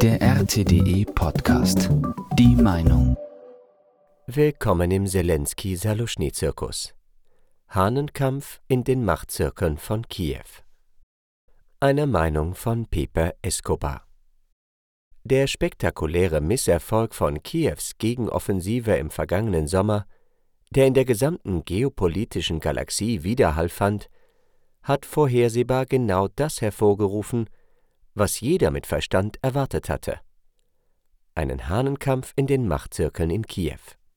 Der RTDE Podcast. Die Meinung. Willkommen im Selensky-Saluschny-Zirkus. Hahnenkampf in den Machtzirkeln von Kiew. Eine Meinung von Pepe Escobar. Der spektakuläre Misserfolg von Kiews Gegenoffensive im vergangenen Sommer, der in der gesamten geopolitischen Galaxie Widerhall fand, hat vorhersehbar genau das hervorgerufen, was jeder mit Verstand erwartet hatte: einen Hahnenkampf in den Machtzirkeln in Kiew.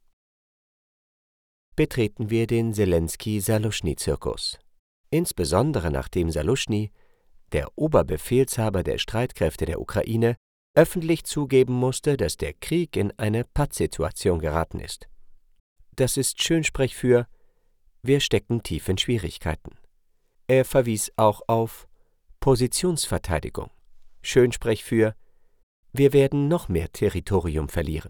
Betreten wir den Selensky-Saluschny-Zirkus. Insbesondere nachdem Saluschny, der Oberbefehlshaber der Streitkräfte der Ukraine, öffentlich zugeben musste, dass der Krieg in eine Pattsituation geraten ist. Das ist Schönsprech für „Wir stecken tief in Schwierigkeiten“. Er verwies auch auf Positionsverteidigung, Schönsprech für „Wir werden noch mehr Territorium verlieren“.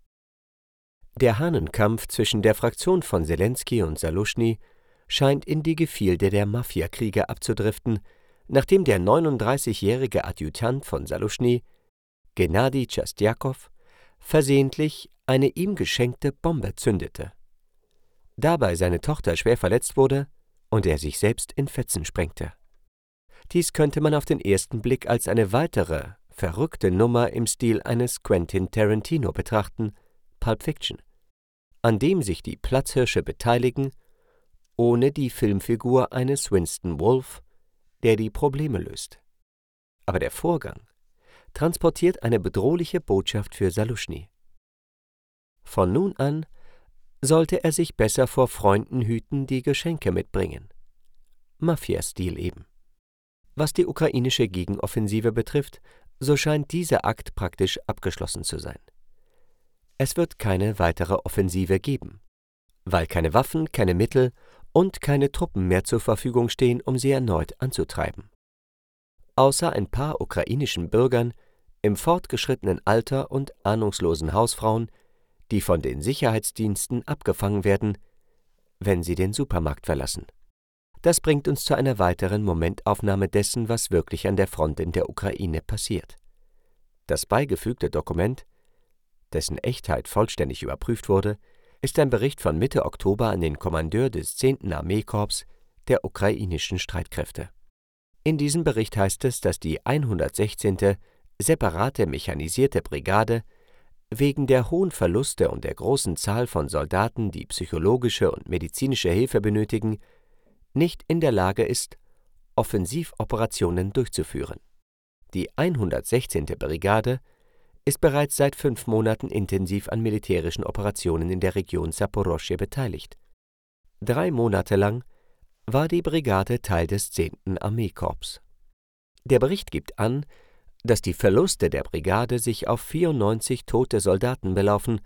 Der Hahnenkampf zwischen der Fraktion von Selensky und Saluschny scheint in die Gefilde der Mafiakriege abzudriften, nachdem der 39-jährige Adjutant von Saluschny, Gennadi Chastjakow, versehentlich eine ihm geschenkte Bombe zündete. Dabei seine Tochter schwer verletzt wurde und er sich selbst in Fetzen sprengte. Dies könnte man auf den ersten Blick als eine weitere, verrückte Nummer im Stil eines Quentin Tarantino betrachten, Pulp Fiction, an dem sich die Platzhirsche beteiligen, ohne die Filmfigur eines Winston Wolfe, der die Probleme löst. Aber der Vorgang transportiert eine bedrohliche Botschaft für Saluschny. Von nun an sollte er sich besser vor Freunden hüten, die Geschenke mitbringen. Mafia-Stil eben. Was die ukrainische Gegenoffensive betrifft, so scheint dieser Akt praktisch abgeschlossen zu sein. Es wird keine weitere Offensive geben, weil keine Waffen, keine Mittel und keine Truppen mehr zur Verfügung stehen, um sie erneut anzutreiben. Außer ein paar ukrainischen Bürgern im fortgeschrittenen Alter und ahnungslosen Hausfrauen, die von den Sicherheitsdiensten abgefangen werden, wenn sie den Supermarkt verlassen. Das bringt uns zu einer weiteren Momentaufnahme dessen, was wirklich an der Front in der Ukraine passiert. Das beigefügte Dokument, dessen Echtheit vollständig überprüft wurde, ist ein Bericht von Mitte Oktober an den Kommandeur des 10. Armeekorps der ukrainischen Streitkräfte. In diesem Bericht heißt es, dass die 116. separate mechanisierte Brigade wegen der hohen Verluste und der großen Zahl von Soldaten, die psychologische und medizinische Hilfe benötigen, nicht in der Lage ist, Offensivoperationen durchzuführen. Die 116. Brigade ist bereits seit 5 Monaten intensiv an militärischen Operationen in der Region Saporoschje beteiligt. 3 Monate lang war die Brigade Teil des 10. Armeekorps. Der Bericht gibt an, dass die Verluste der Brigade sich auf 94 tote Soldaten belaufen,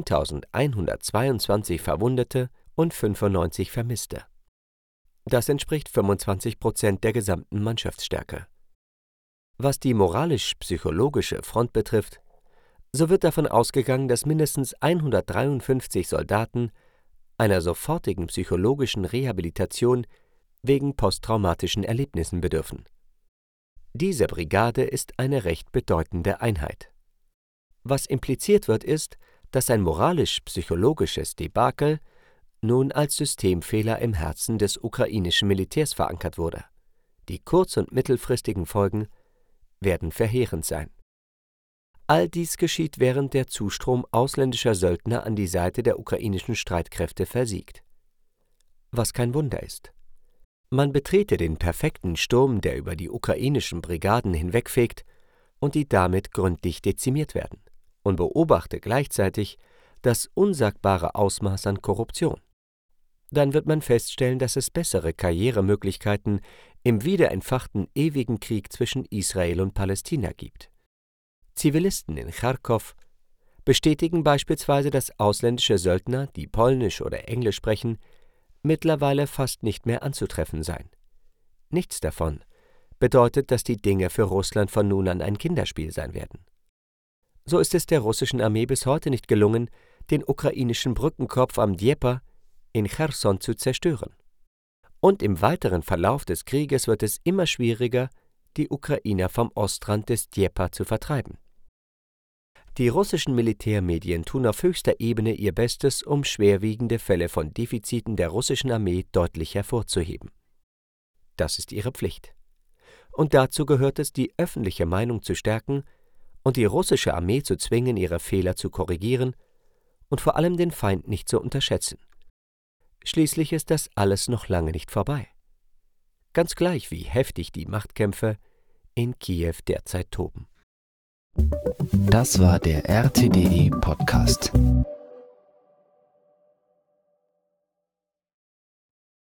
1122 Verwundete und 95 Vermisste. Das entspricht 25% der gesamten Mannschaftsstärke. Was die moralisch-psychologische Front betrifft, so wird davon ausgegangen, dass mindestens 153 Soldaten einer sofortigen psychologischen Rehabilitation wegen posttraumatischen Erlebnissen bedürfen. Diese Brigade ist eine recht bedeutende Einheit. Was impliziert wird, ist, dass ein moralisch-psychologisches Debakel nun als Systemfehler im Herzen des ukrainischen Militärs verankert wurde. Die kurz- und mittelfristigen Folgen werden verheerend sein. All dies geschieht, während der Zustrom ausländischer Söldner an die Seite der ukrainischen Streitkräfte versiegt. Was kein Wunder ist. Man betrete den perfekten Sturm, der über die ukrainischen Brigaden hinwegfegt und die damit gründlich dezimiert werden, und beobachte gleichzeitig das unsagbare Ausmaß an Korruption. Dann wird man feststellen, dass es bessere Karrieremöglichkeiten im wiederentfachten ewigen Krieg zwischen Israel und Palästina gibt. Zivilisten in Charkow bestätigen beispielsweise, dass ausländische Söldner, die Polnisch oder Englisch sprechen, mittlerweile fast nicht mehr anzutreffen seien. Nichts davon bedeutet, dass die Dinge für Russland von nun an ein Kinderspiel sein werden. So ist es der russischen Armee bis heute nicht gelungen, den ukrainischen Brückenkopf am Dnjepr in Cherson zu zerstören. Und im weiteren Verlauf des Krieges wird es immer schwieriger, die Ukrainer vom Ostrand des Dnjepr zu vertreiben. Die russischen Militärmedien tun auf höchster Ebene ihr Bestes, um schwerwiegende Fälle von Defiziten der russischen Armee deutlich hervorzuheben. Das ist ihre Pflicht. Und dazu gehört es, die öffentliche Meinung zu stärken und die russische Armee zu zwingen, ihre Fehler zu korrigieren und vor allem den Feind nicht zu unterschätzen. Schließlich ist das alles noch lange nicht vorbei. Ganz gleich, wie heftig die Machtkämpfe in Kiew derzeit toben. Das war der RTDE Podcast.